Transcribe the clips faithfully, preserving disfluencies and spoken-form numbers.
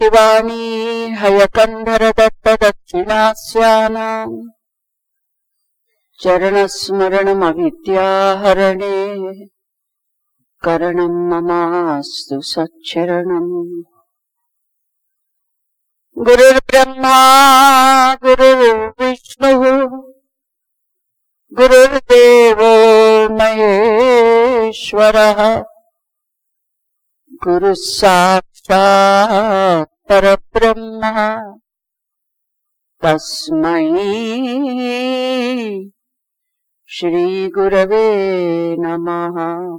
శక్తివాణీ హయకంధర దత్త దక్షిణాస్యానాం చరణస్మరణమవిద్యాహరణే కరణం మమాస్తు సచ్చరణం. గురుర్బ్రహ్మా గురుర్విష్ణుః గురుర్దేవో మహేశ్వరః గురుః సాక్షాత్ పరబ్రహ్మ తస్మై శ్రీ గురవే నమః.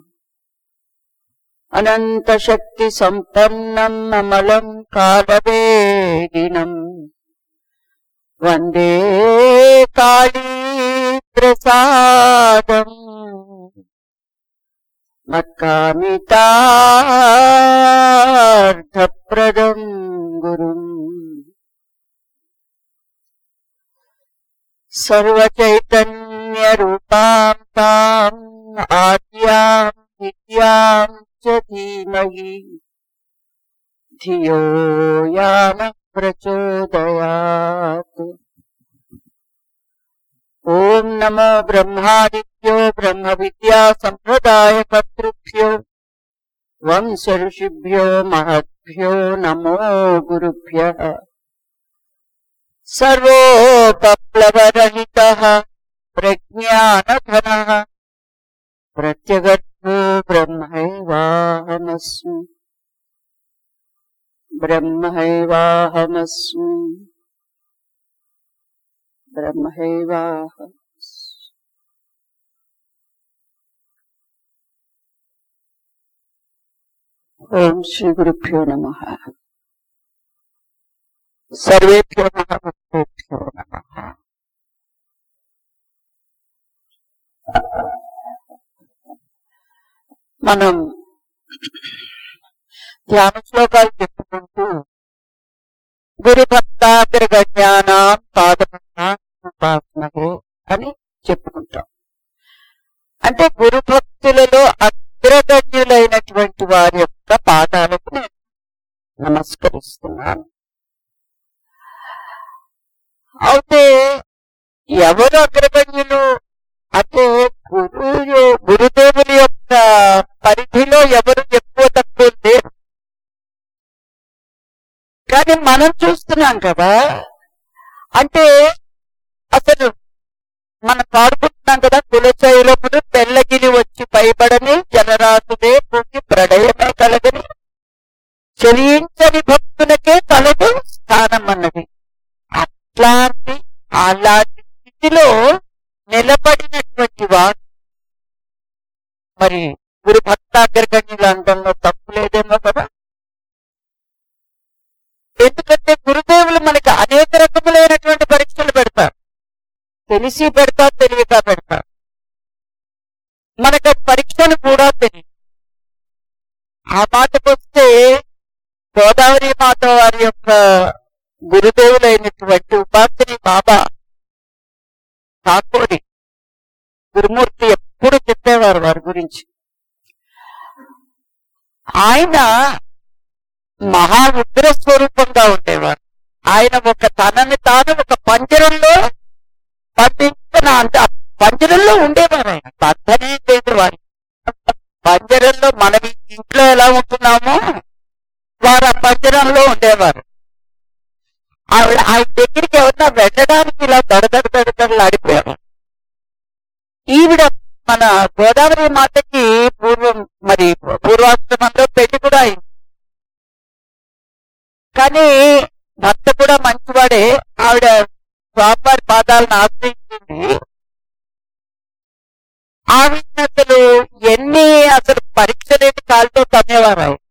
అనంత శక్తి సంపన్నం అమలం కాలవేదినం వందే కాళీ ప్రసాదం మత్కామితార్థప్రదం గురుం. సర్వచైతన్య రూపాం తాం ఆద్యాం విద్యాం చ ధీమహి ధియో యాన ప్రచోదయాత్. ఓం నమో బ్రహ్మాదిభ్యో బ్రహ్మ విద్యా సంప్రదాయ కర్తృభ్యో వంశ ఋషిభ్యో మహద్భ్యో నమో గురుభ్యః. సర్వోపప్లవరహితః ప్రజ్ఞానఘనః ప్రత్యగర్భో బ్రహ్మైవాహమస్మి బ్రహ్మైవాహమస్మి బ్రహ్మైవాహం. ఓం శ్రీ గురుభ్యో నమః. సర్వేభ్యో భక్తేభ్యో నమః. మనం ధ్యాన శ్లోకాలు చెప్పుకుంటూ గురు భక్తాగ్రగణ్యానాం పాదపద్మోపాసనహే అని చెప్పుకుంటాం. అంటే గురు భక్తులలో అగ్రగణ్యులైనటువంటి వారి యొక్క పాదాలకు నేను నమస్కరిస్తున్నాను. అయితే ఎవరు అగ్రగణ్యులు అంటే గురు గురుదేవుని యొక్క పరిధిలో ఎవరు ఎక్కువ తక్కువ లేరు. కానీ మనం చూస్తున్నాం కదా, అంటే అసలు మనం పాడుకుంటున్నాం కదా, కులశైలమును తెల్లగిలి వచ్చి పైబడని జలరాశులే పూకి ప్రళయమే కలగని చెలించని భక్తులకే కలదు స్థానం అన్నది. అట్లాంటి అలాంటి స్థితిలో నిలబడినటువంటి వాడు మరి గురు భక్తాగ్రగణ్యుల అందంలో తప్పు లేదేమో కదా. ఎందుకంటే గురుదేవులు మనకి అనేక రకములైనటువంటి పరీక్షలు పెడతారు. తెలిసి పెడతారు, తెలియక పెడతారు. మనకు పరీక్షలు కూడా తెలియదు. ఆ మాటకొస్తే గోదావరి మాత వారి యొక్క గురుదేవులైనటువంటి ఉపాసని బాబా కాకోడి గురుమూర్తి ఎప్పుడు చెప్పేవారు వారి గురించి. ఆయన మహా ఉగ్ర స్వరూపంగా ఉండేవారు. ఆయన ఒక తనని తాను ఒక పంజరంలో బంధించిన అంత పంజరంలో ఉండేవారు. ఆయన బంధనే లేదు వారి పంజరంలో. మనం ఇంట్లో ఎలా ఉంటున్నామో వారు ఆ పంజరంలో ఉండేవారు. ఆవిడ ఆయన దగ్గరికి ఎవరన్నా వెళ్ళడానికి ఇలా దడదడ దడదడలు ఆడిపోయారు. ఈవిడ మన గోదావరి మాతకి పూర్వం మరి పూర్వాశ్రమంలో పెళ్లి కూడా అయింది. కానీ భర్త కూడా మంచివాడే. ఆవిడ స్వామివారి పాదాలను ఆశ్రయించింది. ఆవిడ అసలు ఎన్ని అసలు పరీక్షలేని కాలుతో తమ్మేవారు. ఆవిడ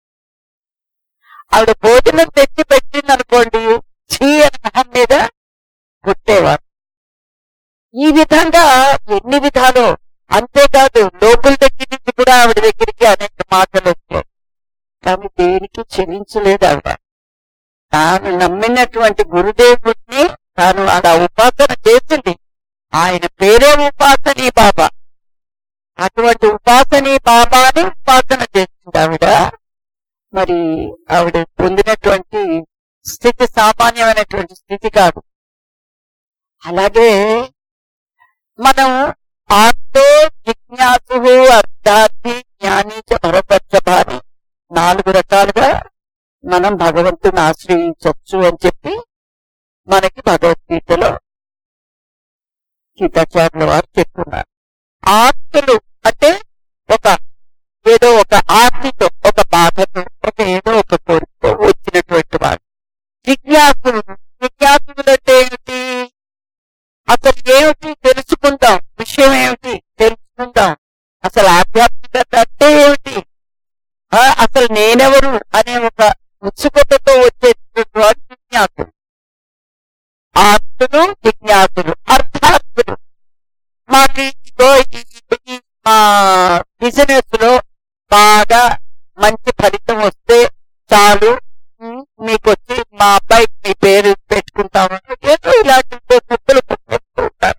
ఆవిడ భోజనం తెచ్చి పెట్టింది అనుకోండి, ఛీ అని మొహం మీద కొట్టేవారు. ఈ విధంగా ఎన్ని విధాలు. అంతేకాదు లోకుల దగ్గర నుంచి కూడా ఆవిడ దగ్గరికి అనేక మాటలు వచ్చాయి. కానీ దేనికి చెల్లించలేదు ఆవిడ. తాను నమ్మినటువంటి గురుదేవుడిని తాను అలా ఉపాసన చేసింది. ఆయన పేరే ఉపాసనీ బాబా. అటువంటి ఉపాసనీ బాబాని ఉపాసన చేసింది ఆవిడ. మరి ఆవిడ పొందినటువంటి స్థితి సామాన్యమైనటువంటి స్థితి కాదు. అలాగే మనం ఆత్తో జిజ్ఞాసు అర్థార్థి జ్ఞాని చ పరపక్షపాని నాలుగు రకాలుగా మనం భగవంతుని ఆశ్రయించవచ్చు అని చెప్పి మనకి భగవద్గీతలో గీతాచార్యుల వారు చెప్తున్నారు. ఆర్తులు అంటే ఒక ఏదో ఒక ఆర్తితో, ఒక బాధతో, ఒక ఏదో ఒక కోరికతో వచ్చినటువంటి వాడు. జిజ్ఞాసులు జిజ్ఞాసులు అంటే ఏమిటి? అసలు ఏమిటి తెలుసుకుందాం, విషయం ఏమిటి తెలుసుకుందాం, అసలు ఆధ్యాత్మికత అంటే ఏమిటి, అసలు నేనెవరు అనే ఒక ఉత్సుకతతో వచ్చేటువంటి వాడు జిజ్ఞాసులు. ఆర్తులు జిజ్ఞాసులు. అర్థార్థులు మాకు మా బిజినెస్ లో బాగా మంచి ఫలితం వస్తే చాలు, మీకు వచ్చి మా అబ్బాయికి మీ పేరు పెట్టుకుంటామని ఏదో ఇలాంటి కుక్కలు పుట్టుకుంటూ ఉంటారు.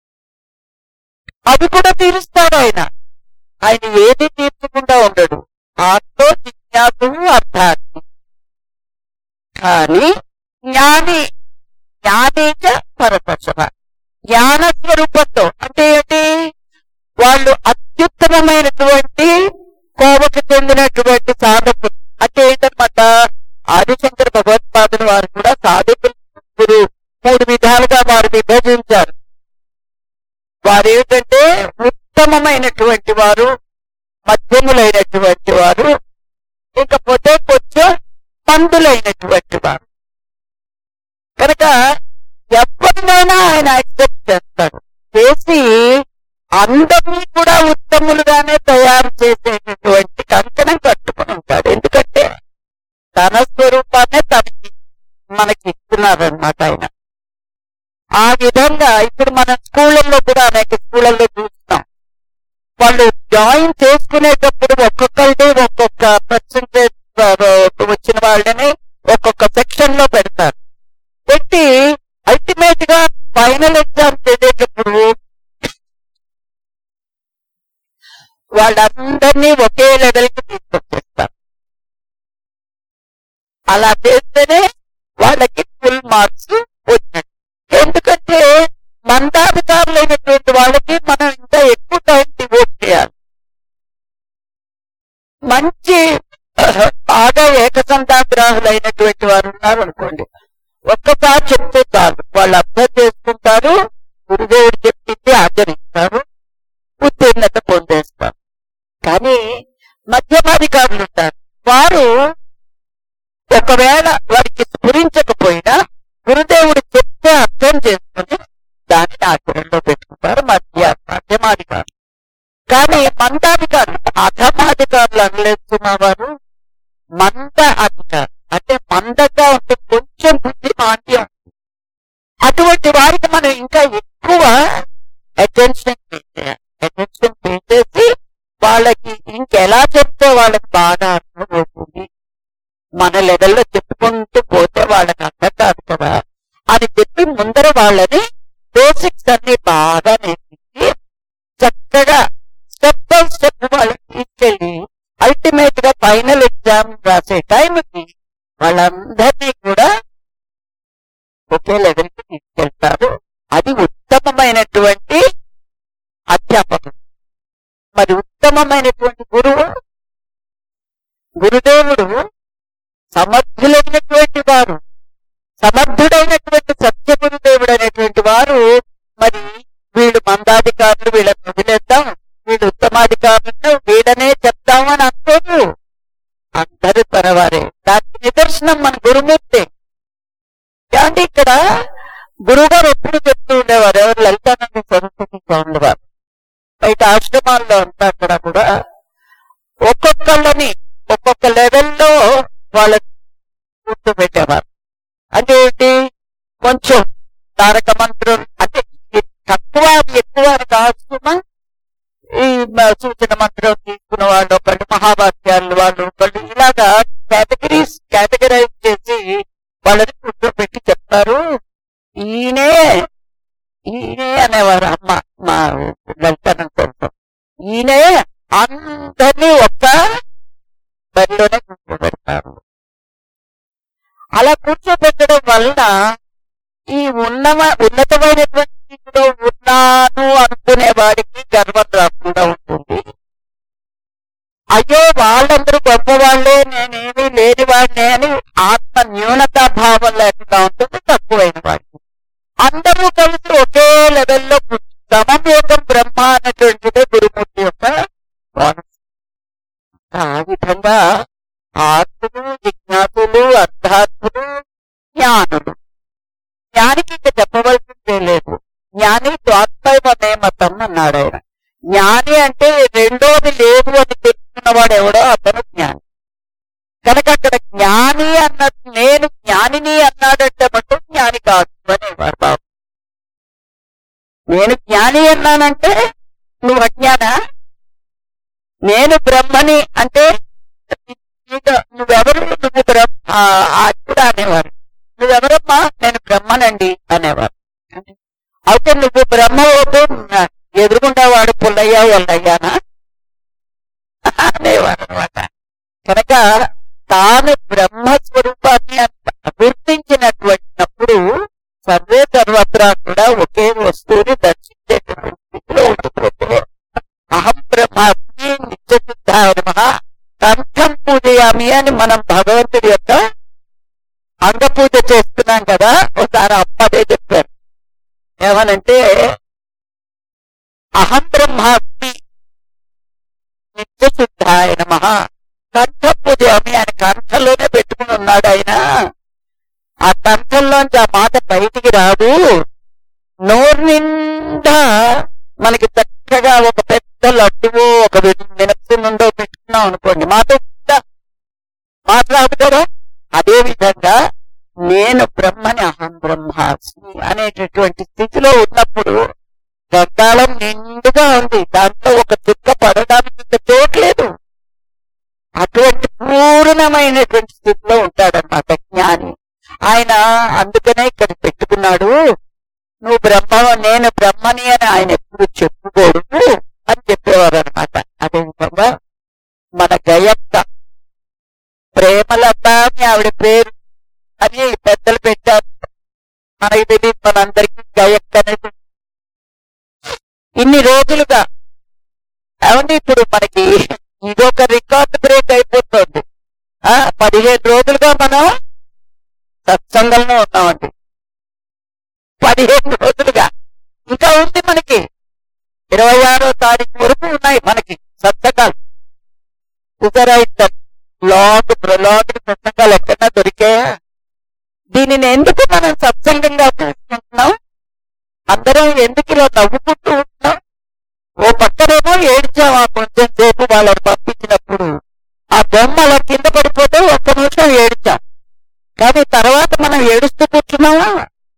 అవి కూడా తీరుస్తాడు ఆయన. ఆయన ఏది తీర్చకుండా ఉండడు. ఆత్తో జిజ్ఞాసు అర్థార్థి. కానీ జ్ఞాని జ్ఞానేచ పరపక్షమ జ్ఞాన స్వరూపంతో అంటే ఏంటి? వాళ్ళు అత్యుత్తమమైనటువంటి కోవకు చెందినటువంటి సాధకులు. అంటే ఏంటన్నమాట, ఆదిశంకర భగవత్పాదులు వారు కూడా సాధకులు మూడు విధాలుగా వారు విభజించారు. వారు ఏమిటంటే ఉత్తమమైనటువంటి వారు, మధ్యములైనటువంటి వారు, ఇకపోతే కొంచెం పందులైనటువంటి వారు. కనుక ఎవరినైనా ఆయన యాక్సెప్ట్ చేస్తాడు. చేసి అందరినీ కూడా ఉత్తములుగానే తయారు చేసేటటువంటి కంకణం కట్టుకుని ఉంటాడు. ఎందుకంటే తన స్వరూపాన్నే తనకి మనకి ఇస్తున్నారనమాట ఆయన. ఆ విధంగా ఇప్పుడు మనం స్కూళ్ళల్లో కూడా అనేక స్కూళ్ళల్లో చూస్తాం. వాళ్ళు జాయిన్ చేసుకునేటప్పుడు ఒక్కొక్కరిని ఒక్కొక్క పర్సంటేజ్ వచ్చిన వాళ్ళని ఒక్కొక్క సెక్షన్ లో పెడతారు. పెట్టి అల్టిమేట్ గా ఫైనల్ ఎగ్జామ్ చేసేటప్పుడు వాళ్ళందరినీ ఒకే లెవెల్ కి తీసుకొచ్చేస్తారు. అలా చేస్తేనే వాళ్ళకి ఫుల్ మార్క్స్ వచ్చినట్టు. ఎందుకంటే మందాధికారులైనటువంటి వాళ్ళకి మనం ఇంకా ఎక్కువ టైం డివోట్ చేయాలి. మంచి బాగా ఏకసంతాగ్రాహులైనటువంటి వారు ఉన్నారు అనుకోండి, ఒక్కసారి చెప్తే చాలు, వాళ్ళు అర్థం చేసుకుంటారు, గురుదేవుడు చెప్పింది ఆచరిస్తారు, ఉత్తీర్ణత పొందేస్తారు. కానీ మధ్యమాధికారులు ఉంటారు. వారు ఒకవేళ వారికి స్ఫురించకపోయినా గురుదేవుడు చెప్తే అర్థం చేసుకుని దానిని ఆచరణలో పెట్టుకుంటారు మధ్య మధ్యమాధికారులు. కానీ మందాధికారులు, అధమాధికారులు అనలేస్తున్న వారు మంద అధికారులు. అంటే మందగా ఉంటే కొంచెం బుద్ధి మాంద్యం. అటువంటి వారికి మనం ఇంకా ఎక్కువ అటెన్షన్ పే చేయాలి. అటెన్షన్ పే చేసి వాళ్ళకి ఇంకెలా చెప్తే వాళ్ళకి బాగా అర్థమవుతుంది, మన లెవెల్లో చెప్పుకుంటూ పోతే వాళ్ళకి అర్థం కాదు కదా అని చెప్పి ముందర వాళ్ళని బేసిక్స్ అన్ని బాగా నేర్పించి చక్కగా స్టెప్ బై స్టెప్ వాళ్ళకి తీసుకెళ్ళి అల్టిమేట్ గా ఫైనల్ ఎగ్జామ్ రాసే టైంకి వాళ్ళందరినీ కూడా ఒకే లెవెల్ కి తీసుకెళ్తారు. అది ఉత్తమమైనటువంటి అధ్యాపకుడు. మరి ఉత్తమమైనటువంటి గురువు, గురుదేవుడు సమర్థులైనటువంటి వారు, సమర్థుడైనటువంటి సత్య గురుదేవుడు అనేటువంటి వారు. మరి వీళ్ళు మందాధికారులు, వీళ్ళని వదిలేద్దాం, వీళ్ళు ఉత్తమాధికారులను వీళ్ళనే చెప్తామని అనుకోరు. అందరూ తనవారే. దానికి నిదర్శనం మన గురుమూర్తి. అంటే ఇక్కడ గురువుగారు ఎప్పుడు చెప్తూ ఉండేవారు, ఎవరు లలితానంద సరస్వతి స్వామి వారు. బయట ఆశ్రమాల్లో అంతా అక్కడ కూడా ఒక్కొక్కళ్ళని ఒక్కొక్క లెవెల్లో వాళ్ళని కూర్చోబెట్టేవారు. అంటే ఏంటి, కొంచెం తారక మంత్రం అంటే తక్కువ ఎక్కువ కాస్తున్నా ఈ సూచన మంత్రం తీసుకున్న వాళ్ళు ఒకళ్ళు, మహావాక్యాలు వాళ్ళు ఒకళ్ళు, ఇలాగా కేటగిరీస్ కేటగరైజ్ చేసి వాళ్ళని కూర్చోబెట్టి చెప్తారు. ఈయనే ఈయనే అనేవారు అమ్మ మా లలితానంద సరస్వతి. ఈయనే అందరినీ ఒక్క బరిలోనే కూర్చోబెడతారు. అలా కూర్చోబెట్టడం వలన ఈ ఉన్నమ ఉన్నతమైనటువంటి స్థితిలో ఉన్నాను అనుకునే వాడికి గర్వం రాకుండా ఉంటుంది. అయ్యో వాళ్ళందరూ గొప్పవాళ్లే, నేనేమీ లేని వాడినే అని ఆత్మ న్యూనతా భావం లేకుండా ఉంటుంది తక్కువైన వాడికి. అందరూ కలిసి ఒకే లెవెల్లో సమవేతం బ్రహ్మ అన్నటువంటిదే గురుమూర్తి యొక్క బోనస్. ఆ విధంగా ఆత్ములు, జిజ్ఞాసులు, అర్థాత్ములు, జ్ఞానులు. జ్ఞానికి ఇంకా చెప్పవలసిందే లేదు. జ్ఞాని ద్వాత్మైవమే మతం అన్నాడు ఆయన. జ్ఞాని అంటే రెండోది లేదు అని తెలుసుకున్నవాడు ఎవడో అతను జ్ఞాని. కనుక అక్కడ జ్ఞాని అన్నట్టు నేను జ్ఞానిని అన్నాడంటే మటు జ్ఞాని కాదు అనేవాడు బాబు. నేను జ్ఞాని అన్నానంటే నువ్వు అజ్ఞానా? నేను బ్రహ్మని అంటే నువ్వెవరు? నువ్వు బ్రహ్మ కూడా అనేవారు. నువ్వెవరమ్మా? నేను బ్రహ్మనండి అనేవారు. అయితే నువ్వు బ్రహ్మ అవుతూ ఎదురుకుండా వాడు పుల్లయ్యా ఎల్లయ్యానా అనేవారు అనమాట. కనుక తాను బ్రహ్మస్వరూపాన్ని గుర్తించినటువంటినప్పుడు సర్వే సర్వత్రా కూడా ఒకే వస్తువుని దర్శించేటువంటి స్థితిలో ఉండిపోతే అహం బ్రహ్మాస్మి నిత్యశుద్ధాయ నమః కంఠం పూజయామి అని మనం భగవంతుడి యొక్క అంగ పూజ చేస్తున్నాం కదా. ఒకసారి అప్పదే చెప్పారు. ఏమనంటే అహం బ్రహ్మాస్మి నిత్యశుద్ధాయ నమః కంఠం పూజయామి ఆయన కంఠంలోనే పెట్టుకుని ఉన్నాడు ఆయన. ఆ కంఠంలోంచి ఆ మాట బయటికి రాదు. నోరు నిండా మనకి చక్కగా ఒక పెద్ద లడ్డువో ఒక మినప్సునుండో పెట్టుకున్నాం అనుకోండి, మాట మాట రాదు కదా. అదే విధంగా నేను బ్రహ్మని అహం బ్రహ్మాస్మి అనేటటువంటి స్థితిలో ఉన్నప్పుడు గంగాళం నిండుగా ఉంది, దాంట్లో ఒక చుక్క పడడానికి ఇంత చోట్లేదు. అటువంటి పూర్ణమైనటువంటి స్థితిలో ఉంటాడన్నమాట జ్ఞాని. ఆయన అందుకనే ఇక్కడ పెట్టుకున్నాడు. నువ్వు బ్రహ్మ, నేను బ్రహ్మని అని ఆయన ఎప్పుడు చెప్పుకోడు అని చెప్పేవారు అనమాట. అదే విధంగా మన గయత్త ప్రేమలత అని ఆవిడ పేరు అని పెద్దలు పెట్టారు. మనకి తెలియదు, మనందరికీ గయత్త అనేది ఇన్ని రోజులుగా. ఏమండి ఇప్పుడు మనకి ఇదొక రికార్డ్ బ్రేక్ అయిపోతుంది. ఆ పదిహేను రోజులుగా మనం సత్సంగంలో ఉన్నామండి. పదిహేను రోజులుగా ఇంకా ఉంది మనకి. ఇరవై ఆరో తారీఖు వరకు ఉన్నాయి మనకి సత్సంగాలు. లాంగ్ ప్రొలాంగ్ సత్సంగాలు ఎక్కడన్నా దొరికాయా? దీనిని ఎందుకు మనం సత్సంగంగా చూసుకుంటున్నాం? అందరం ఎందుకు ఇలా నవ్వుకుంటూ ఉంటున్నాం? ఓ పక్కనేమో ఏడ్చాం ఆ కొంచెం సేపు వాళ్ళని పంపించినప్పుడు. ఆ బొమ్మ అలా కింద పడిపోతే ఒక్క నిమిషం ఏడ్చాం, కానీ తర్వాత మనం ఏడుస్తూ కూర్చున్నావా?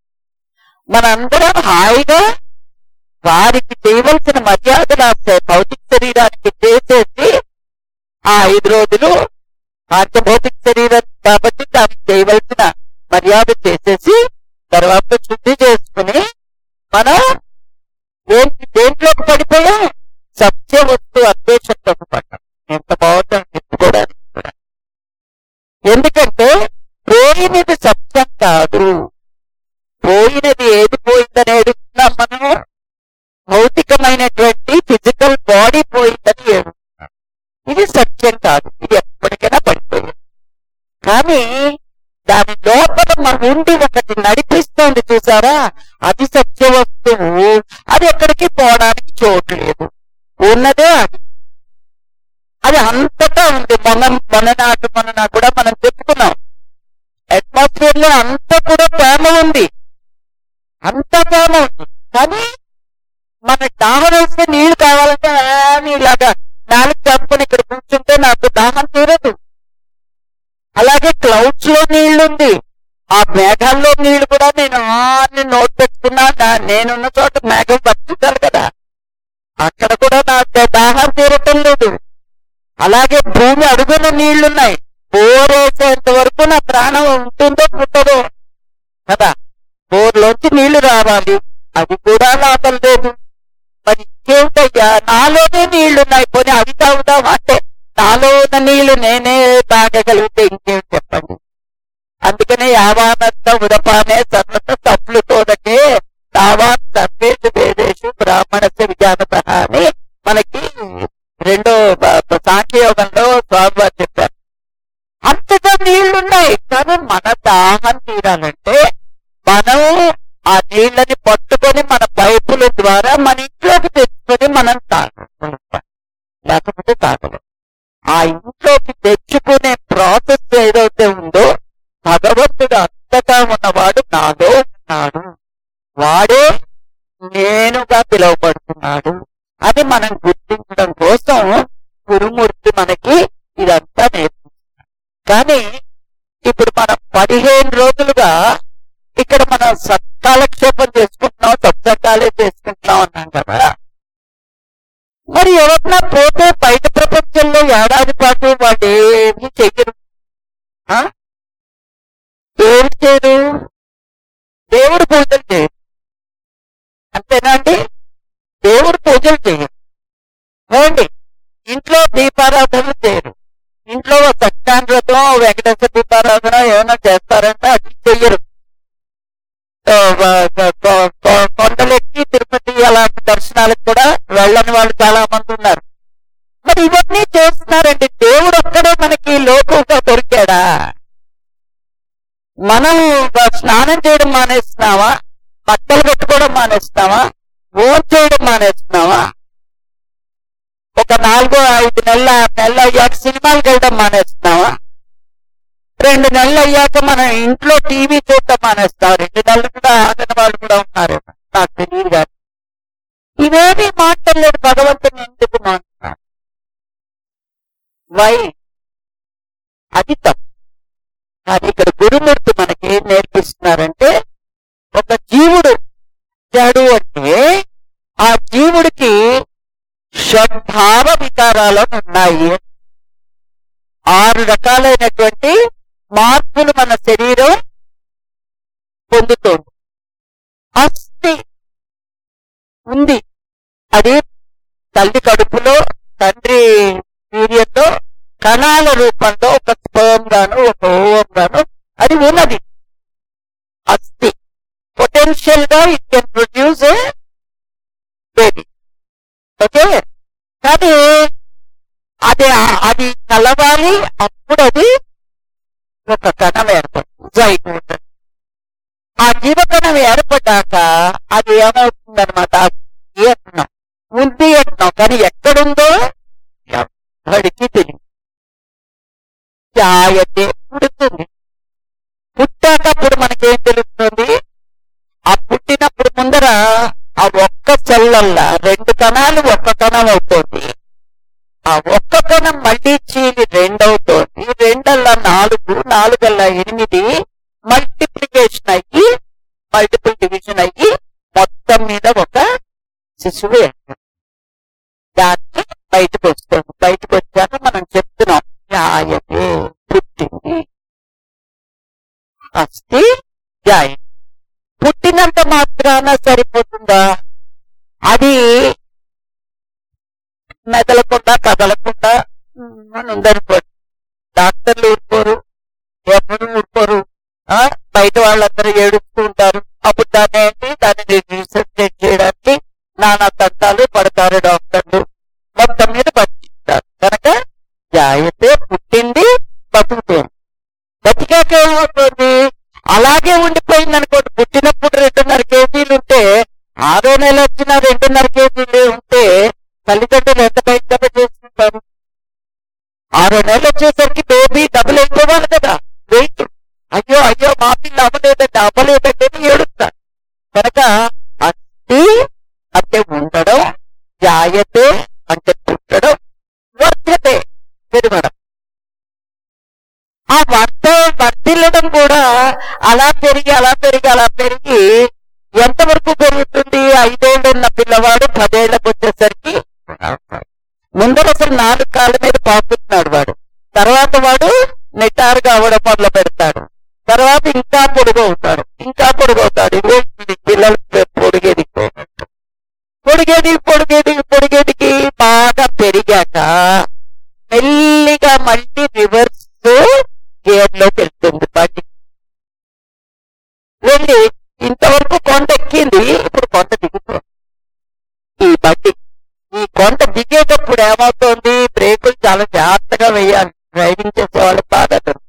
మనందరం హాయిగా వారికి చేయవలసిన మర్యాదలు భౌతిక శరీరానికి చేసేసి ఆ ఐదు రోజులు పాంచభౌతిక శరీరం కాబట్టి దానికి చేయవలసిన మర్యాద చేసేసి తర్వాత శుద్ధి చేసుకుని మనం దేంట్లో దేంట్లోకి పడిపోయాం? సత్య వస్తు అద్వేషంలోకి పడ్డాం. ఎంత బాగుందో చెప్పుకోవడానికి కూడా. ఎందుకంటే పోయినది సత్యం కాదు. పోయినది ఏది పోయిందని ఏడుస్తున్నాం మనం? భౌతికమైనటువంటి ఫిజికల్ బాడీ పోయిందని ఏడుస్తున్నాం. ఇది సత్యం కాదు, ఇది ఎప్పటికైనా పడిపోయింది. కానీ దాని లోపల మన ఉండి ఒకటి నడిపిస్తోంది చూసారా, అది సత్య వస్తువు. అది ఎక్కడికి పోవడానికి చోటు లేదు, ఉన్నదే అది. అది అంతటా ఉంది. మొన్న మొన్ననాటు మొన్న కూడా మనం చెప్పుకున్నాం, అట్మాస్ఫియర్ లో అంతా కూడా ప్రేమ ఉంది, అంతా ప్రేమ ఉంది. కానీ మనకు దాహం వేస్తే నీళ్లు కావాలంటే ఇలాగా నాలుగు చంపుకొని ఇక్కడ కూర్చుంటే నాకు దాహం తీరదు. అలాగే క్లౌడ్స్ లో నీళ్లుంది, ఆ మేఘాల్లో నీళ్లు కూడా నేను అన్ని నోట్ పెట్టుకున్నా. నేనున్న చోట మేఘం పట్టుకుంటాను కదా, అక్కడ కూడా నాకు దాహం తీరటం లేదు. అలాగే భూమి అడుగున నీళ్లున్నాయి, బోరేసేంత వరకు నా ప్రాణం ఉంటుందో పుట్టదో కదా. బోర్లోంచి నీళ్లు రావాలి, అది కూడా లాభం లేదు. మరి ఇంకేమిటయ్యా, నాలోనే నీళ్లున్నాయి, పోనీ అవి తాగుదాం అంటే నాలో ఉన్న నీళ్లు నేనే తాగగలిగితే ఇంకేం చెప్పండి. అందుకనే యావానంత ఉదపానే సర్వత తప్పులతోదకే తావాన్ సర్వేషు వేదేషు బ్రాహ్మణస్య విజానత అని మనకి రెండో సాంఖ్యయోగంలో స్వామివారు చెప్పారు. అంతగా నీళ్లున్నాయి, కానీ మన దాహం తీరాలంటే మనం ఆ నీళ్ళని పట్టుకొని మన పైపుల ద్వారా మన ఇంట్లోకి తెచ్చుకొని మనం తాగం, లేకపోతే తాగలేం. ఆ ఇంట్లోకి తెచ్చుకునే ప్రాసెస్ ఏదైతే ఉందో భగవంతుడు అంతగా ఉన్నవాడు నాలో ఉన్నాడు, వాడే నేనుగా పిలువబడుతున్నాడు అని మనం గుర్తించడం కోసం గురుమూర్తి మనకి ఇదంతా నేర్పిస్తున్నాడు. కానీ ఇప్పుడు మనం పదిహేను రోజులుగా ఇక్కడ మనం సత్కాలక్షేపం చేసుకుంటున్నాం, సత్సంగాలే చేసుకుంటున్నాం అన్నాం కదా. మరి ఎవరన్నా పోతే బయట ప్రపంచంలో ఏడాది పాటు వాళ్ళు ఏమి చెయ్యరు. ఏమి చేయరు? దేవుడు పూజలు చేయరు, అంతేనా అండి? దేవుడు పూజలు చేయరు ఏమండి, ఇంట్లో దీపారాధనలు చేయరు, ఇంట్లో సత్యాన్రతం వెంకటేశ్వర దీపారాధన ఏమైనా చేస్తారంటే అది చెయ్యరు. కొండలెక్కి తిరుపతి అలాంటి దర్శనాలకు కూడా వెళ్ళని వాళ్ళు చాలా మంది ఉన్నారు. మరి ఇవన్నీ చేస్తున్నారండి. దేవుడు ఒక్కడే మనకి లోకుగా దొరికాడా? మనం స్నానం చేయడం మానేస్తున్నావా? బట్టలు పెట్టుకోవడం మానేస్తున్నావా? ఓన్ చేయడం మానేస్తున్నావా? ఒక నాలుగో ఐదు నెలల ఆరు నెలలు అయ్యాక సినిమాలకు వెళ్ళడం మానేస్తున్నావా? రెండు నెలలు అయ్యాక మనం ఇంట్లో టీవీ చూడటం మానేస్తాం. రెండు నెలలు కూడా ఆగిన వాళ్ళు కూడా ఉన్నారు, నాకు తెలియదు. కానీ ఇవేమీ మాట్లాడలేదు. భగవంతుని ఎందుకు మాట్లాడు? వై? అది తప్పు. అది ఇక్కడ గురుమూర్తి మనకి ఏం నేర్పిస్తున్నారంటే, ఒక జీవుడు చెడు అంటే ఆ జీవుడికి షడ్భావ వికారాలు ఉన్నాయి. ఆరు రకాలైనటువంటి మార్పులు మన శరీరం పొందుతోంది. అస్థి ఉంది, అది తల్లి కడుపులో తండ్రి వీర్యంలో కణాల రూపంలో ఒక స్పర్మ్ గాను ఒక ఓవం గాను అది ఉన్నది. అస్థి పొటెన్షియల్ గా it can produce a baby. Okay, కానీ అది అది కలవాలి, అప్పుడు అది ఒక కణం ఏర్పడుతుంది. ఆ జీవకణం ఏర్పడ్డాక అది ఏమవుతుందనమాట, యత్నం ఉంది యత్నం, కానీ ఎక్కడుందో ఎవరికి తెలియదు. జాయతే పుడుతుంది. పుట్టాకప్పుడు మనకేం తెలుస్తుంది? ఆ పుట్టినప్పుడు ముందర ఆ ఒక్క సెల్లల్లా రెండు కణాలు ఒక్క కణం అవుతుంది. ఆ ఒక్క కణం మళ్ళీ చీలి రెండవుతోంది, రెండల్లా నాలుగు, నాలుగల్లా ఎనిమిది, మల్టిప్లికేషన్ అయ్యి మల్టిపుల్ డివిజన్ అయ్యి మొత్తం మీద ఒక శిశువు ఏర్పడుతుంది. దాన్ని బయటకు వస్తుంది. బయటకు వచ్చాక మనం చెప్తున్నాం జాయతే పుట్టింది, అస్థి జాయ. పుట్టినంత మాత్రాన సరిపోతుందా? అది మెదలకుండా కదలకుండా ఉందనుకోండి, డాక్టర్లు ఊరుకోరు, ఎవరు ఊరుకోరు, బయట వాళ్ళందరూ ఏడుస్తూ ఉంటారు. అప్పుడు దాన్ని ఏంటి, దాన్ని రీసెర్చ్ చేయడానికి నానా తంటాలు పడతారు డాక్టర్లు. మొత్తం మీద బతికిస్తారు. కనుక జాయితే పుట్టింది, బతుకుతుంది. బతికాక ఏమవుతుంది? అలాగే ఉండిపోయింది అనుకోండి. పుట్టినప్పుడు రెండున్నర కేజీలు ఉంటే ఆరో నెల వచ్చిన రెండున్నర కేజీలు ఉంటే తల్లిదండ్రులు ఎంత బయట చేసుకుంటారు? ఆరో నెలలు వచ్చేసరికి బేబీ డబుల్ అయిపోవాలి కదా వెయిట్. అయ్యో అయ్యో మా పిల్ల అవ్వలేదంటే అవ్వలేదంటే ఏడుస్తారు. కనుక అస్థి అంటే ఉండడం, జాయతే అంటే పుట్టడం, వర్ధతే పెరగడం. ఆ వర్ధ వర్ధిల్లడం కూడా అలా పెరిగి అలా పెరిగి అలా పెరిగి ఎంతవరకు పెరుగుతుంది? ఐదేళ్ళు ఉన్న పిల్లవాడు పదేళ్లకు వచ్చేసరికి ముందర అసలు నాలుగు కాళ్ళ మీద పాకుతున్నాడు వాడు. తర్వాత వాడు నిటారుగా అవ్వడం మొదలు పెడతాడు. తర్వాత ఇంకా పొడుగవుతాడు, ఇంకా పొడుగవుతాడు. పిల్లలు పొడిగేది పొడిగేది పొడిగేది పొడిగేదికి బాగా పెరిగాక మెల్లిగా మళ్ళీ రివర్స్ గేర్ లోకి వెళ్తుంది బండి. వెళ్ళి ఇంతవరకు కొండ ఎక్కింది, ఇప్పుడు కొండ దిగుతుంది ఈ బండి. ఈ కొండ దిగేటప్పుడు ఏమవుతోంది, బ్రేకులు చాలా జాగ్రత్తగా వేయాలి. డ్రైవింగ్ చేసే వాళ్ళకి బాగా తెలుసు.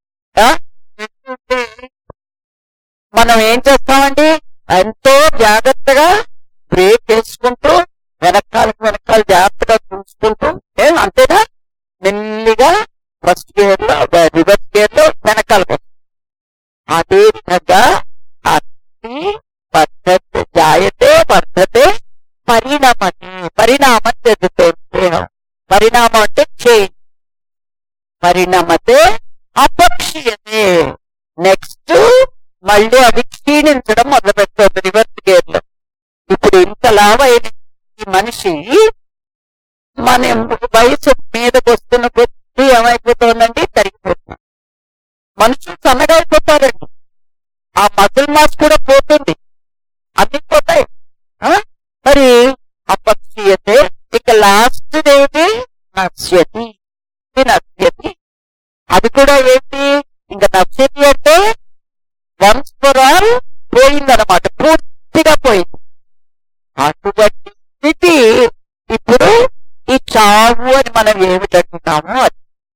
మనం ఏం చేస్తామండి, ఎంతో జాగ్రత్తగా బ్రేక్ వేసుకుంటూ వెనకాలకు వెనకాల జాగ్రత్తగా చూసుకుంటూ, ఏం అంతేనా, మెల్లిగా ఫస్ట్ గేర్ లో రివర్స్ గేర్ లో వెనకాలకు. అదే విధంగా అతి పద్ధతి జాయతే వర్ధతే పరిణామతి, పరిణామం చెందుతుంది. పరిణామం అంటే చేంజ్. పరిణామతే అపక్షీయతే, నెక్స్ట్ మళ్ళీ అది క్షీణించడం మొదలు పెడుతుంది రివర్స్ గేర్ లో. ఇప్పుడు ఇంత లాభైన ఈ మనిషి మన వయసు మీదకి వస్తున్న కొద్ది ఏమైపోతుందండి, తరిగిపోతుంది. మనుషులు సన్నగా అయిపోతారండి, ఆ మజిల్ మాస్ కూడా పోతుంది, అన్ని పోతాయి. మరి అపక్షీయతే, ఇక లాస్ట్ ఏది నశ్యతి, నశ్యతి అది కూడా ఏంటి, ఇంకా నశ్యతి అంటే వన్స్ ఫర్ ఆల్ పోయిందనమాట, పూర్తిగా పోయింది. అటువంటి స్థితి ఇప్పుడు ఈ చావు అని మనం ఏమిటంటున్నామో అది.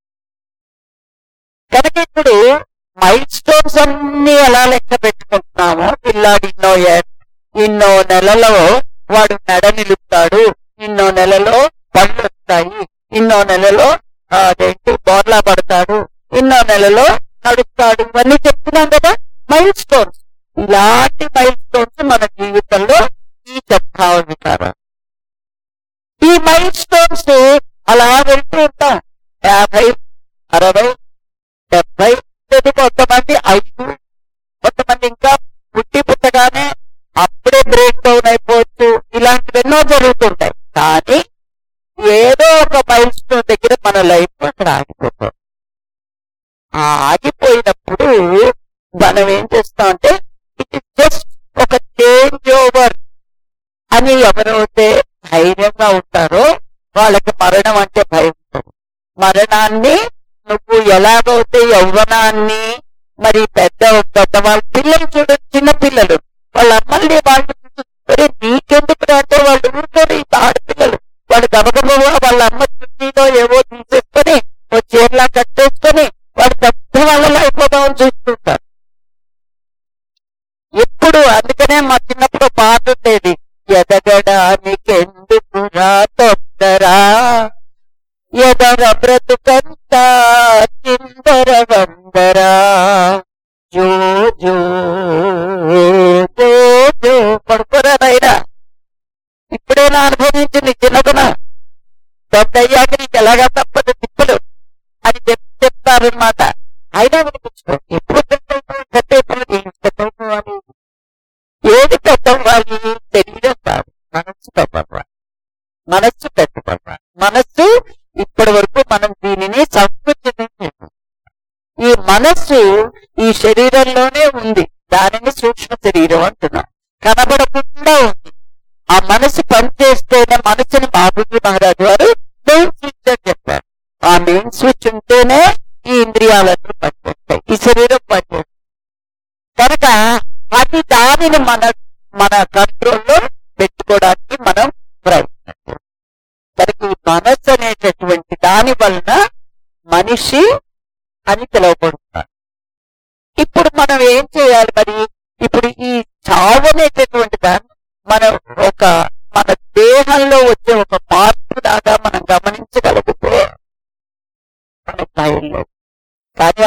కనుక ఇప్పుడు మైల్ స్టోన్స్ అన్ని ఎలా లెక్క పెట్టుకుంటున్నామో, పిల్లాడు ఇన్నో ఇన్నో నెలలో వాడు మెడ నిలుపుతాడు, ఇన్నో నెలలో పళ్ళు వస్తాయి, ఇన్నో నెలలో అదేంటి బోర్లా పడతాడు, ఇన్నో నెలలో నడుస్తాడు, ఇవన్నీ చెప్తున్నాం కదా మైల్ స్టోన్స్. ఇలాంటి మైల్ స్టోన్స్ మన జీవితంలో ఈ చెప్తావు విచారా. ఈ మైల్ స్టోన్స్ అలా వెళ్తూ ఉంటాం, యాభై అరవై డెబ్బై, కొంతమంది ఐదు, కొంతమంది ఇంకా పుట్టి పుట్టగానే అప్పుడే బ్రేక్ డౌన్ అయిపోవచ్చు. ఇలాంటివెన్నో జరుగుతుంటాయి. కానీ ఏదో ఒక మైల్ స్టోన్ దగ్గర మన లైఫ్ అక్కడ ఆగిపోతాం. ఆ ఆగిపోయినప్పుడు మనం ఏం చేస్తామంటే ఇట్ ఇస్ జస్ట్ ఒక చేంజ్ ఓవర్ అని ఎవరైతే ధైర్యంగా ఉంటారో వాళ్ళకి మరణం అంటే భయం ఉంటుంది. మరణాన్ని నువ్వు ఎలాగైతే యవ్వనాన్ని మరి పెద్ద పెద్దవాళ్ళ పిల్లలు చూడ, చిన్న పిల్లలు వాళ్ళ అమ్మల్ని వాళ్ళు చూస్తే నీకెందుకు అంటే వాళ్ళు ఊరుకోరు. ఈ ఆడపిల్లలు వాళ్ళు గబగబా వాళ్ళ అమ్మ చుట్టీలో ఏవో తీసేసుకొని ఓ చీరలా కట్టేసుకొని వాడు పెద్ద వాళ్ళలో అయిపోదామని చూస్తుంటారు ఎప్పుడు. అందుకనే మా చిన్నప్పుడు పాట ఉండేది, ఎదగడానికెందుకురా తొందరా, ఎదర బ్రతుకంతా చిందర వందరా, జో జో జో జో పడుకోరా నాయనా. ఇప్పుడేనా అనుభవించింది చిన్నతనం, పెద్దయ్యాక నీకు ఎలాగా తప్పదు తిప్పలు అని చెప్ చెప్తారనమాట. అయినా వినిపించుకో, ఎప్పుడు పెద్దయిపోయి పెద్దయిపోయి పెద్దయిపోవాలి. ఏది పెద్దవ్వాలి, శరీరం కాదు, మనస్సు పెద్దవ్వాలి. మనస్సు పెద్దవ్వాలి. మనస్సు ఇప్పటి వరకు మనం దీనిని సంకుచితం చేసాం. ఈ మనస్సు ఈ శరీరంలోనే ఉంది, దానిని సూక్ష్మ శరీరం అంటున్నాం. కనబడకుండా ఉంది. ఆ మనసు పనిచేస్తేనే, మనసుని బాబుజీ మహారాజు వారు మెయిన్ స్విచ్ అని చెప్పారు. ఆ మెయిన్ స్విచ్ ఉంటేనే ఈ ఇంద్రియాలన్నీ పనిచేస్తాయి, ఈ శరీరం పనిచేస్తుంది. కనుక అది దానిని మన మన కంట్రోల్లో పెట్టుకోవడానికి మనం ప్రయత్నిస్తాం. కనుక ఈ మనస్సు అనేటటువంటి దాని వలన మనిషి అని పిలువబడుతున్నారు. ఇప్పుడు మనం ఏం చేయాలి మరి? ఇప్పుడు ఈ చావు అనేటటువంటి దాన్ని మనం ఒక మన దేహంలో వచ్చే ఒక మార్పు లాగా మనం గమనించగలిగితే మన భయంలో, కానీ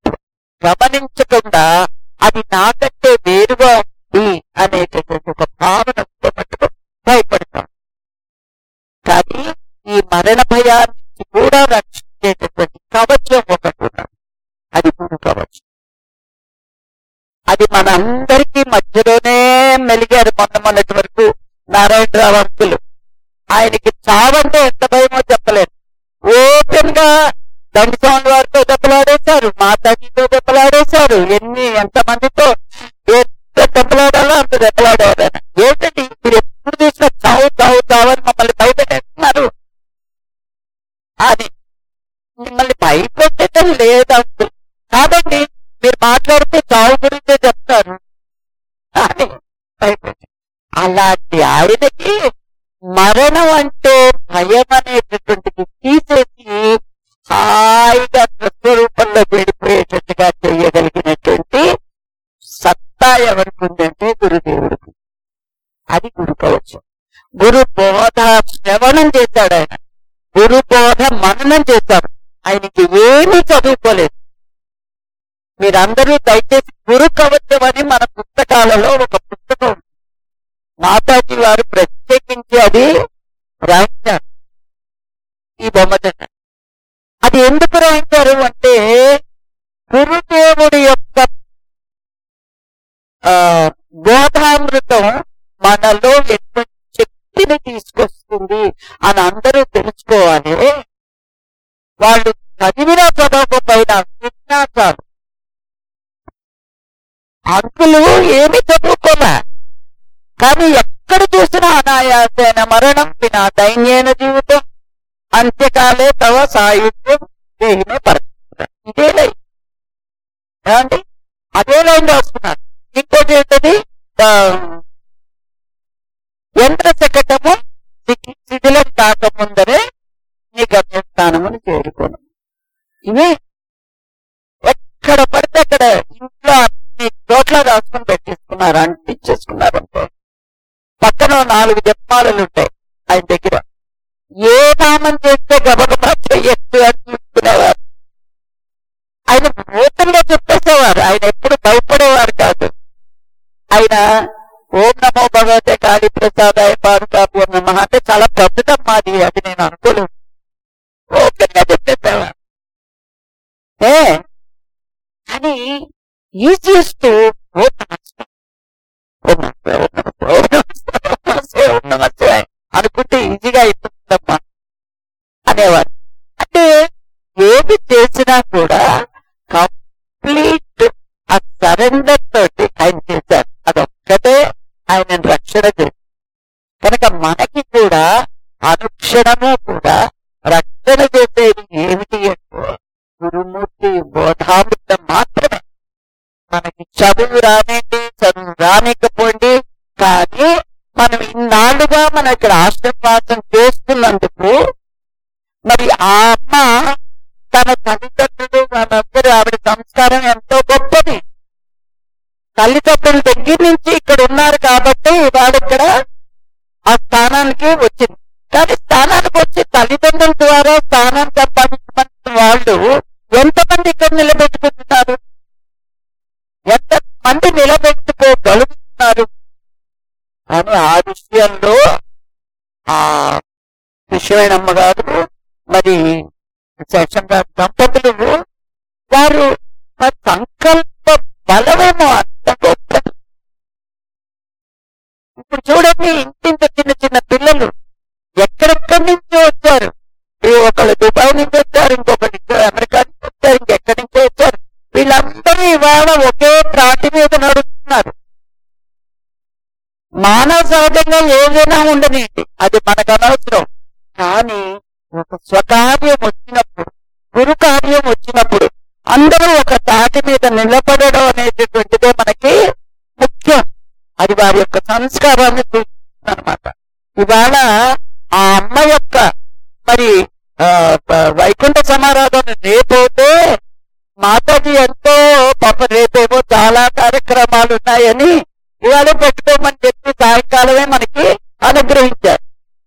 గమనించకుండా అది నాకంటే వేరుగా ఉంది అనేటటువంటి ఒక భావన మట్టుకు భయపడతాం. కానీ ఈ మరణ భయాన్ని కూడా రక్షించేటటువంటి కవచం ఒకటి ఉన్నది, అది గురు కవచం. అది మనందరికీ మధ్యలోనే మెలిగారు మొన్న మొన్నటి వరకు నారాయణరావు అంకులు. ఆయనకి చావంటే ఎంత భయమో చెప్పలేదు. ఓపెన్ గా దండస్వామి వారితో దెబ్బలాడేశారు, మాతాజీతో దెబ్బలాడేశారు, ఎన్ని ఎంతమందితో ఎంత దెబ్బలాడాలో అంత దెబ్బలాడారు. ఏంటండి మీరు ఎప్పుడు చూసినా చావు చావు చావని మమ్మల్ని భయపెట్టేస్తున్నారు అని. మిమ్మల్ని భయపెట్టడం లేదు అంకుల్, కాబట్టి మీరు మాట్లాడితే చావు గురించే చెప్తారు. ఆయనకి మరణం అంటే భయం అనేటటువంటిది తీసేసి హాయిగా స్వరూపంలో వెళ్ళిపోయేటట్టుగా చేయగలిగినటువంటి సత్తా ఎవరికి ఉందంటే గురుదేవుడికి. అది గురు కవచం. గురు బోధ శ్రవణం చేశాడు ఆయన, గురు బోధ మననం చేశాడు. ఆయనకి ఏమీ చదువుకోలేదు. మీరందరూ దయచేసి గురు కవచం అని మన పుస్తకాలలో ఒక పుస్తకం మాతాజీ వారు ప్రత్యేకించి అది రాయించారు. ఈ బొమ్మట అది ఎందుకు రాయించారు అంటే గురుదేవుడి యొక్క ఆ బోధామృతం మనలో ఎటువంటి శక్తిని తీసుకొస్తుంది అని అందరూ తెలుసుకోవాలి. వాళ్ళు చదివినా చదవకపోయినా విన్నా చాలు. అంకులు ఏమి చదువుకోలే, కానీ ఎక్కడ చూసినా అనాయాసైన మరణం వినా దైన్యైన జీవితం అంత్యకాలే తవ సాయుధ్యం దేహినే పరస్పర. ఇదే లైన్ ఏమండి, అదే లైన్ రాస్తున్నారు. ఇంకోటి ఏంటది, యంత్ర శకటము శిథిలం కాకముందరే నీ గమ్యస్థానముని చేరుకోను. ఇవి ఎక్కడ పడితే అక్కడ ఇంట్లో మీ చోట్ల రాసుకొని పెట్టేసుకున్నారు, అంటించేసుకున్నారు అనుకో. పక్కన నాలుగు జపమాలలు ఉంటాయి ఆయన దగ్గర. ఏ నామం చేస్తే గబగబా చెయ్యొచ్చు అని చూసుకునేవారు. ఆయన ఓపెన్గా చెప్పేసేవారు. ఆయన ఎప్పుడు భయపడేవారు కాదు. ఆయన ఓం నమో భగవతే కాళీ ప్రసాదాయ పాదుకాభ్యం నమః అంటే చాలా పెద్దదం మాది, అది నేను అనుకోలేదు. ఓపెన్గా చెప్పేసేవారు. ఏ కానీ ఈజియెస్ట్ ఓం నమస్తే ఓం నమస్తే ఓం నమస్తే ఓం నమస్తే ఓం నమస్తే అనుకుంటే ఈజీగా అయిపోతుందమ్మా అనేవారు. అంటే ఏది చేసినా కూడా కంప్లీట్ ఆ సరెండర్ తోటి ఆయన చేశారు. అదొక్కటే ఆయన రక్షణ చేశారు. కనుక మనకి కూడా అనుక్షణము కూడా రక్షణ చేసేది ఏమిటి అంటే గురుమూర్తి బోధామృతం మాత్రమే. మనకి చదువు రానండి, చదువు రానికపోండి, కానీ మనం ఇన్నాళ్ళుగా మనం ఇక్కడ ఆశ్రమవాసం చేస్తున్నందుకు మరి ఆ అమ్మ తన తల్లిదండ్రులు వాళ్ళందరూ ఆవిడ సంస్కారం ఎంతో గొప్పది. తల్లిదండ్రుల దగ్గర నుంచి ఇక్కడ ఉన్నారు కాబట్టి వాడు ఇక్కడ ఆ స్థానానికి వచ్చింది. కానీ స్థానానికి వచ్చి తల్లిదండ్రుల ద్వారా స్థానాన్ని సంపాదించిన వాళ్ళు ఎంతమంది ఇక్కడ నిలబెట్టుకుంటున్నారు, ఎంతమంది నిలబెట్టుకోగలుగుతున్నారు అని ఆ విషయంలో ఆ విశ్వనాయనమ్మ గారు మరి శేషం గారు దంపతులు వారు సంకల్ప బలమేమో అంత గొప్పది. ఇప్పుడు చూడండి, ఇంటింత చిన్న చిన్న పిల్లలు ఎక్కడెక్కడి నుంచో వచ్చారు. ఒకళ్ళు దుబాయ్ నుంచి వచ్చారు, ఇంకొకటి అమెరికా నుంచి వచ్చారు, ఇంకెక్కడి నుంచో వచ్చారు. వీళ్ళందరూ ఇవాళ ఒకే త్రాటి మీద నడుస్తున్నారు. మానవ సహజంగా ఏదైనా ఉండనిది, అది మనకు అనవసరం. కానీ ఒక స్వకార్యం వచ్చినప్పుడు, గురు కార్యం వచ్చినప్పుడు అందరూ ఒక తాటి మీద నిలబడడం అనేటటువంటిదే మనకి ముఖ్యం. అది వారి యొక్క సంస్కారాన్ని చూస్తుంది అనమాట. ఇవాళ ఆ అమ్మ యొక్క మరి వైకుంఠ సమారాధన రేపైతే మాతాజీ ఎంతో పాప రేపేమో చాలా కార్యక్రమాలు ఉన్నాయని ఇవాళ పెట్టుకోమని చెప్పి సాయంకాలమే మనకి అనుగ్రహించారు.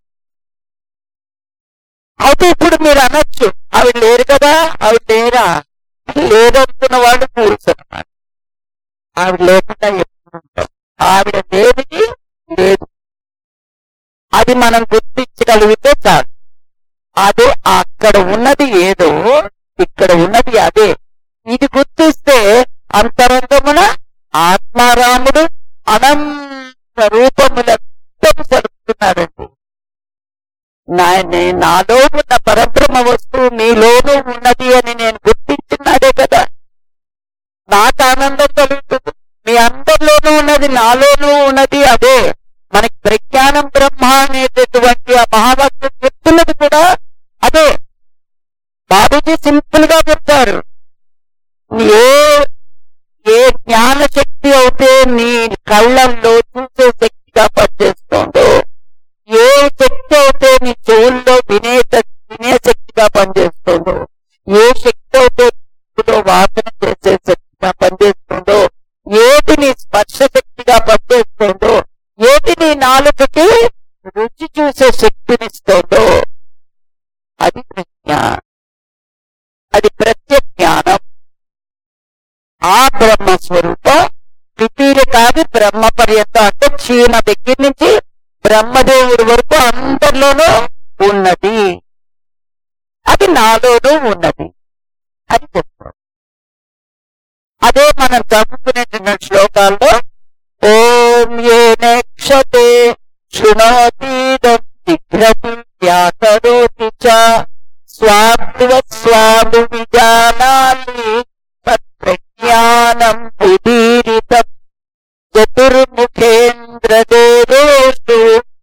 అయితే ఇప్పుడు మీరు అనొచ్చు, ఆవిడ లేరు కదా, ఆవిడ లేరా? లేదనుకున్న వాళ్ళు ఫూల్స్ అన్నమాట. ఆవిడ లేకుండా ఎప్పుడు ఉంటాం. ఆవిడ లేనిది లేదు, అది మనం గుర్తించగలిగితే చాలు. అదే అక్కడ ఉన్నది ఏదో, ఇక్కడ ఉన్నది అదే. ఇది గుర్తిస్తే అంతరంగమున ఆత్మారాముడు అనంత రూపములతో జరుపుతున్నాడండి. నా నాలో ఉన్న పరబ్రహ్మ వస్తువు మీలోనూ ఉన్నది అని నేను గుర్తించినాడే కదా నాకు ఆనందం కలుగుతుంది. మీ అందరిలోనూ ఉన్నది నాలోనూ ఉన్నది అదే. మనకి ప్రజ్ఞానం బ్రహ్మ అనేటటువంటి ఆ మహావాక్యం చెప్తున్నది కూడా అదే. బాబూజీ సింపుల్ గా చెప్తారు, ఏ ఏ జ్ఞాన శక్తి అయితే నీ కళ్ళల్లో చూసే శక్తిగా పనిచేస్తుందో ఏటిని స్పర్శ శక్తిగా పనిచేస్తుందో, ఏటిని నాలుగుకి రుచి చూసే శక్తినిస్తుందో అది ప్రజ్ఞ, అది ప్రత్యజ్ఞానం. ఆ బ్రహ్మస్వరూపం పిపీల కాదు బ్రహ్మ పర్యంతం, అంటే చీమ దగ్గర నుంచి బ్రహ్మదేవుడి వరకు అందరిలోనూ ఉన్నది, అది నాలోనూ ఉన్నది అని చెప్తాం. అదే మనం చదువుకునేటువంటి శ్లోకాల్లో ఓం ఏనేక్షతే శృణోతీదం జిఘ్రతి వ్యాకరోతి చ స్వాద్వస్వామి విజానాతి తత్ప్రజ్ఞానం ఉదీరితం చతుర్ముఖేంద్రదేవేషు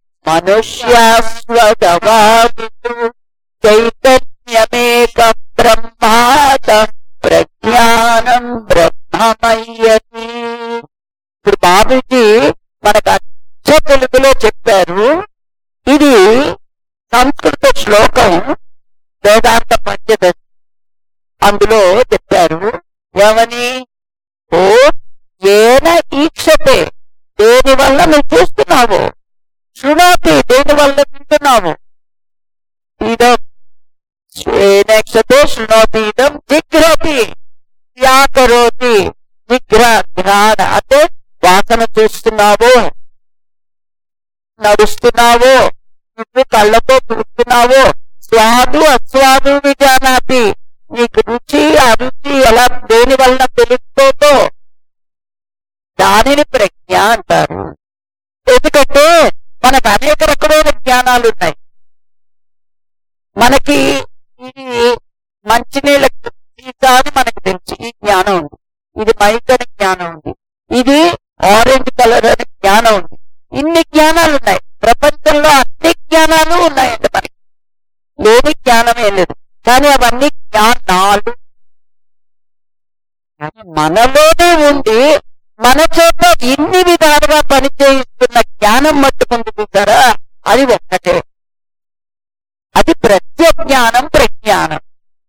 మనుష్యాస్వదవాదిషు చైతన్యమేకం బ్రహ్మాత ప్రజ్ఞానం బ్రహ్మమయ్యతి. ఇప్పుడు బాబుజీ మనకు అచ్చ తెలుగులో చెప్పారు. ఇది సంస్కృత శ్లోకం, వేదాంత పంచదశి. అందులో చెప్పారు ఏమని? ఓ ఏన ఈక్షతే, దేని వల్ల నువ్వు చూస్తున్నావు, శృణోతి దేని వల్ల వింటున్నావు, ఇదం ఏనేక్షతే శృణోతి ఇదం జిఘ్రతి వ్యాకరోతి. జిఘ్ర ఘ్రాణ అంటే వాసన చూస్తున్నావు, నడుస్తున్నావు, నువ్వు కళ్ళతో చూస్తున్నావు, స్వాదు అస్వాదు విజానాతి, నీకు రుచి అరుచి ఎలా దేని వల్ల తెలుస్తుందో దానిని ప్రజ్ఞ అంటారు. ఎందుకంటే మనకు అనేక రకమైన జ్ఞానాలు ఉన్నాయి. మనకి ఇది మంచినీళ్ళ సీసా అని మనకు తెలుసు, ఈ జ్ఞానం ఉంది. ఇది మైక్ అని జ్ఞానం ఉంది, ఇది ఆరెంజ్ కలర్ అని జ్ఞానం ఉంది. ఇన్ని జ్ఞానాలు ఉన్నాయి ప్రపంచంలో, అన్ని జ్ఞానాలు ఉన్నాయండి. మనకి లేని జ్ఞానమే లేదు, కానీ అవన్నీ జ్ఞానాలు మనలోనే ఉండి మన చేత ఇన్ని విధాలుగా పనిచేయిస్తున్న జ్ఞానం మట్టుకుంది చూసారా, అది ఒక్కటే. అది ప్రత్యజ్ఞానం, ప్రజ్ఞానం.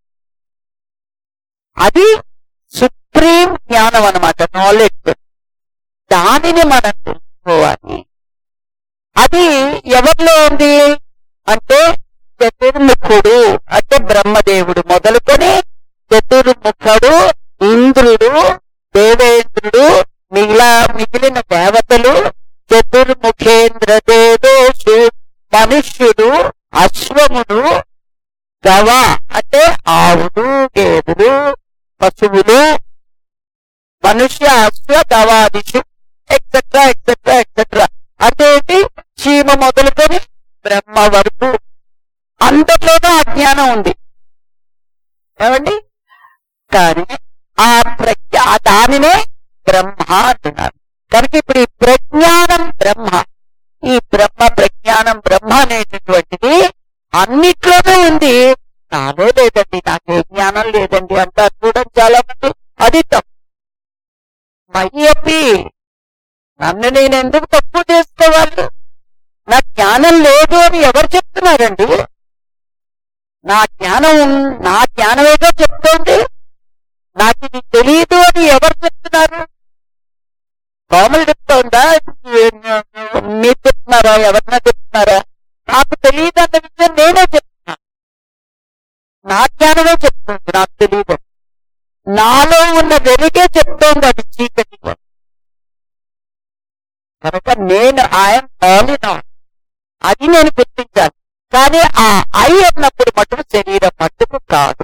అది సుప్రీం జ్ఞానం అన్నమాట, నాలెడ్జ్. దానిని మనం తెలుసుకోవాలి. అది ఎవరిలో ఉంది అంటే చతుర్ముఖుడు అంటే బ్రహ్మదేవుడు మొదలుకొని చతుర్ముఖుడు, ఇంద్రుడు, దేవేంద్రుడు, మిగిలిన మిగిలిన దేవతలు, చతుర్ముఖేంద్ర దేవేషు మనుష్యుడు, అశ్వమును, గవ అంటే ఆవులు, గేదెలు, పశువులు, మనుష్య అశ్వ గవాదిషు ఎక్సెట్రా ఎక్సెట్రా ఎక్సెట్రా. అదేంటి చీమ మొదలుకొని బ్రహ్మ వరకు అందరిలోనూ అజ్ఞానం ఉంది ఏమండి. కానీ ఆ ప్రజ్ఞ దానినే బ్రహ్మ అంటున్నారు. కనుక ఇప్పుడు ఈ ప్రజ్ఞానం బ్రహ్మ, ఈ బ్రహ్మ ప్రజ్ఞానం బ్రహ్మ అనేటటువంటిది అన్నిట్లోనూ ఉంది. నాలో లేదండి, నాకే జ్ఞానం లేదండి అంటారు చూడండి చాలా మంది. అది తప్పు. మయ్యప్పి నన్ను నేను ఎందుకు తప్పు చేసుకోవాలి? నా జ్ఞానం లేదు అని ఎవరు చెప్తున్నారండి? నా జ్ఞానం నా జ్ఞానమేదో చెప్తోంది, నాకు ఇది తెలియదు అని ఎవరు చెప్తున్నారు? కోమలు చెప్తోందా, మీరు చెప్తున్నారా, ఎవరన్నా చెప్తున్నారా? నాకు తెలియదు అన్న విషయం నేనే చెప్తున్నా. నా జ్ఞానమే చెప్తుంది నాకు తెలియదు. నాలో ఉన్న వెలుగే చెప్తోంది అది చీకటి. కనుక నేను ఐఎమ్ ఆల్ ఇన్ ఆల్, అది నేను గుర్తించాలి. కానీ ఆ ఐ అన్నప్పుడు మటుకు శరీరం మట్టుకు కాదు,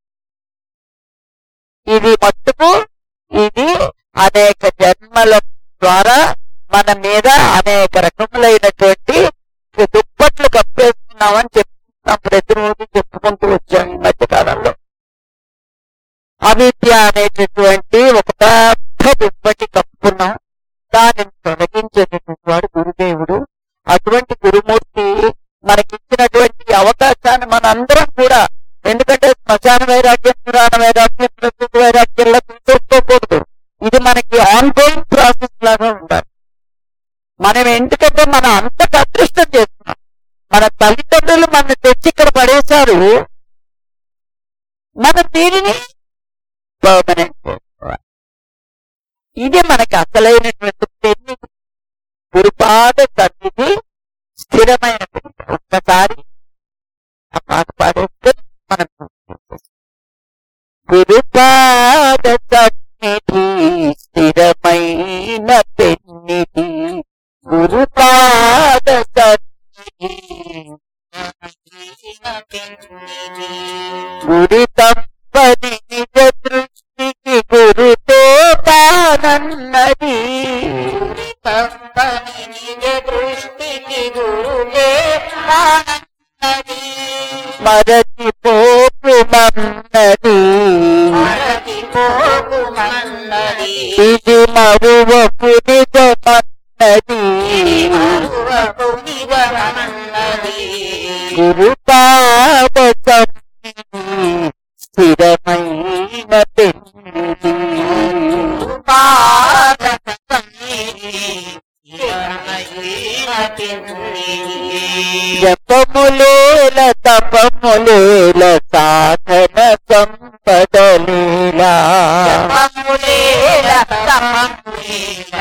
ఇది మట్టుకు ఇది అనేక జన్మల ద్వారా మన మీద అనేక రకములైనటువంటి దుప్పట్లు కప్పేస్తున్నామని చెప్తున్నాం, ప్రతిరోజు చెప్పుకుంటూ వచ్చాం ఈ మధ్య కాలంలో. అవిద్య అనేటటువంటి ఒక పెద్ద దుప్పటి కప్పుకున్నాం, దానిని తొలగించేటటువంటి వాడు గురుదేవుడు. అటువంటి గురుమూర్తి మనకిచ్చినటువంటి అవకాశాన్ని మనందరం కూడా, ఎందుకంటే శ్మశాన వైరాగ్యం, పురాణ వైరాగ్యం, ప్రకృతి వైరాగ్యంలో తీసుకోకూడదు. ఇది మనకి ఆన్ గోయింగ్ ప్రాసెస్ లాగా ఉండాలి. మనం ఎందుకంటే మనం అంత అదృష్టం చేస్తున్నాం, మన తల్లిదండ్రులు మన తెచ్చి ఇక్కడ పడేశారు, మన దీనిని పర్మనెంట్ చేసుకోవాలి. ఇది మనకి అసలైనటువంటి పెళ్లి. గురుపాద సన్నిధి స్థిరమైన పెళ్లి. ఒక్కసారి ఆ పాట పాడేస్తే మనం గురుపాద సన్నిధి స్థిరమైన పెన్నిధి. గురుపాద సన్నిధి గురి తప్పని నిజ దృష్టికి గురుతో తానన్నది. తప్పని నిజ దృష్టికి గురులే తానన్నది. మరచిపోకుమన్నది మరచిపోకుమన్నది. ఇది మరువకు నిజమన్నది మరువకు నిజమన్నది. గురుపాద సన్నిధి స్థిరమైన పెన్నిధి. గురుపాద సన్నిధి స్థిరమైన పెన్నిధి. జపములేల తపములేల సాధన సంపదలేలా. జపములేల తపములేల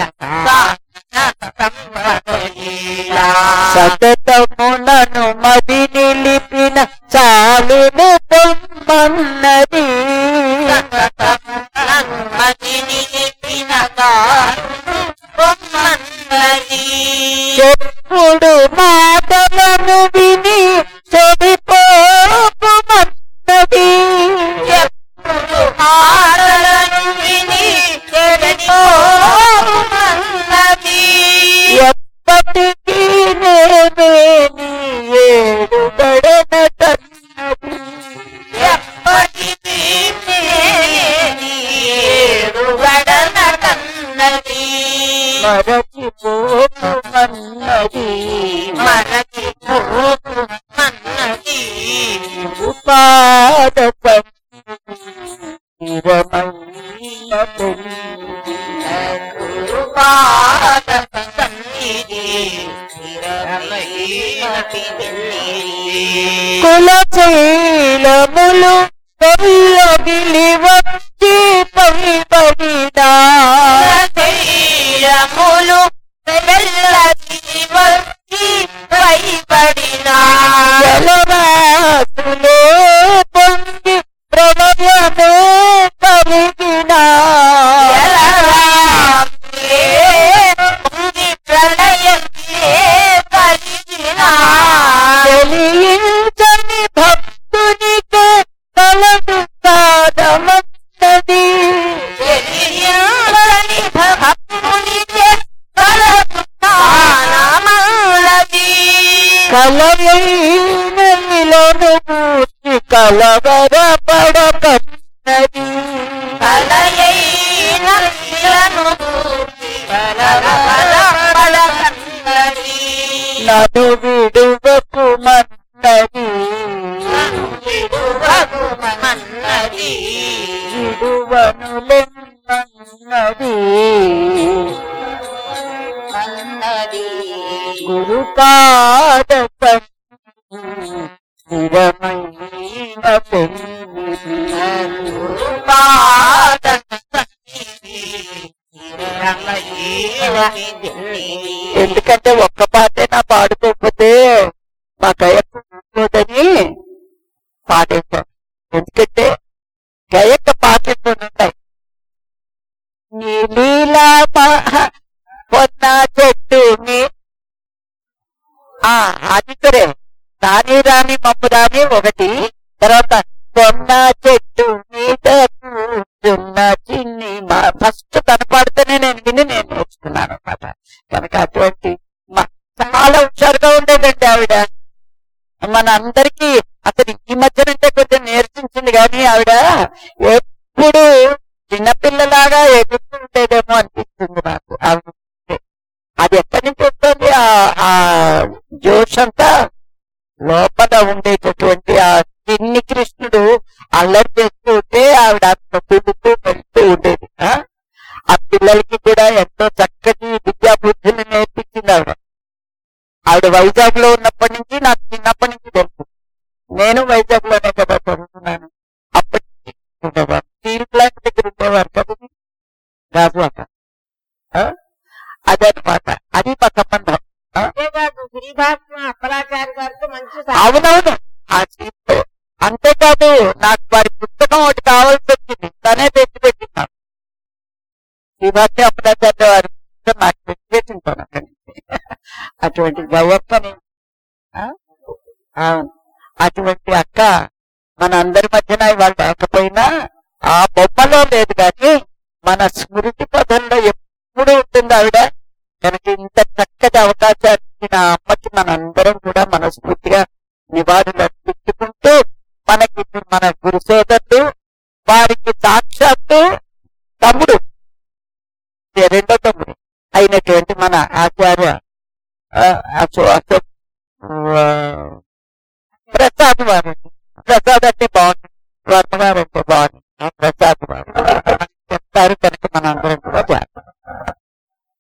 సతతమునను మది నిలిపిన చాలును పొమ్మన్నది. మది నిలిపిన పొమ్మన్నది. ఎప్పుడు మాటలను విని చెడిపోకుమన్నది. ఎప్పుడు మాటలను విని చెడిపోకుమన్నది. ఎప్పటికీ నేనే నీ ఏడు గడనటన్నది. ఎప్పటికీ నేనే నీ ఏడు గడనటన్నది. మరచిపోకుమన్నది మరచిపోకుమన్నది. గురుపాద స్థిరమైన పెన్నిధి. గురుపాద సన్నిధి స్థిరమైన పెన్నిధి. కులశీలములు కొల్లగిలి వచ్చి పైబడినా. కులశీలములు కొల్లగిలి వచ్చి పైబడినా. జలరాశులే పొంగి ప్రళయమే కలిగినా. జలరాశులే పొంగి ప్రళయమే కలిగినా. తెలియించని భక్తునికే కలదు సాధమన్నది. తెలియంచని భక్తునికే కలదు సాధమన్నది. కలయైన ఇలను పూర్తి కలవరపడకన్నది. కలయైన ఇలను పూర్తి కలవరపడకన్నది. నన్ను విడువకుమన్నది విడువకుమన్నది. విడువనులెన్నన్నది అన్నది. గురుపాద సన్నిధి స్థిరమైన పెన్నిధి. గురుపాద సన్నిధి స్థిరమైన పెన్నిధి. ఎందుకంటే ఒక్క పాటైనా పాడుకోకపోతే మా గయకు ఉంటుందని పాడేశాను. ఎందుకంటే గయక పాటలు ఉంటాయి. నీ లీలా పొన్న చెట్టు మీ అది సరే. రాని రాని మమ్ము రాని ఒకటి. తర్వాత పొన్న చెట్టు మీద కూర్చున్న చిన్ని మా ఫస్ట్ కనపడితేనే నేను విని నేను నేర్చుకున్నాను అన్నమాట. కనుక అటువంటి చాలా హుషారుగా ఉండేదండి ఆవిడ. మన అందరికీ అసలు ఈ మధ్యనంటే కొంచెం నేర్పించింది కానీ ఆవిడ ఎప్పుడు చిన్నపిల్లలాగా ఎదుర్కొ ఉండేదేమో అనిపిస్తుంది నాకు. ఆవిడ అది ఎక్కడి నుంచి వస్తుంది ఆ జోష్ అంతా? లోపల ఉండేటటువంటి ఆ చిన్ని కృష్ణుడు అల్లరి చేస్తూ ఉంటే ఆవిడ అంత తుడుతూ పెడుతూ ఉండేది. ఆ పిల్లలకి కూడా ఎంతో చక్కటి విద్యాబుద్ధులు నేర్పించింది ఆవిడ. ఆవిడ వైజాగ్ లో ఉన్నప్పటి నుంచి నాకు చిన్నప్పటి నుంచి తెలుసు. నేను వైజాగ్ లోనే కదా చదువుతున్నాను. అప్పటికి స్టీల్ ప్లాంట్ దగ్గర ఉండేవారు కదా రాజు అక్క. శ్రీవారి అప్పుడాచార్య వారు నాకు పెట్టేసింటాను అక్కడి నుంచి. అటువంటి గొప్పని అవును, అటువంటి అక్క మన అందరి మధ్యన ఇవాళ లేకపోయినా ఆ బొమ్మలో లేదు కానీ మన స్మృతి పదంలో ఎప్పుడు ఉంటుంది ఆవిడ. కనుక ఇంత చక్కటి అవకాశాన్ని ఇచ్చిన ఆ అమ్మకి మనందరం కూడా మనస్ఫూర్తిగా నివాళులు అర్పించుకుంటూ, మనకి మన గురు సోదరులు వారికి సాక్షాత్తు తమ్ముడు, రెండో తమ్ముడు అయినటువంటి మన ఆచార్య అశోక్ ప్రసాద్ వారు. ప్రసాద్ అంటే బాగుంది, వర్మ గారు అంటే బాగుంది, ప్రసాద్ వారు చెప్తారు. కనుక మనందరం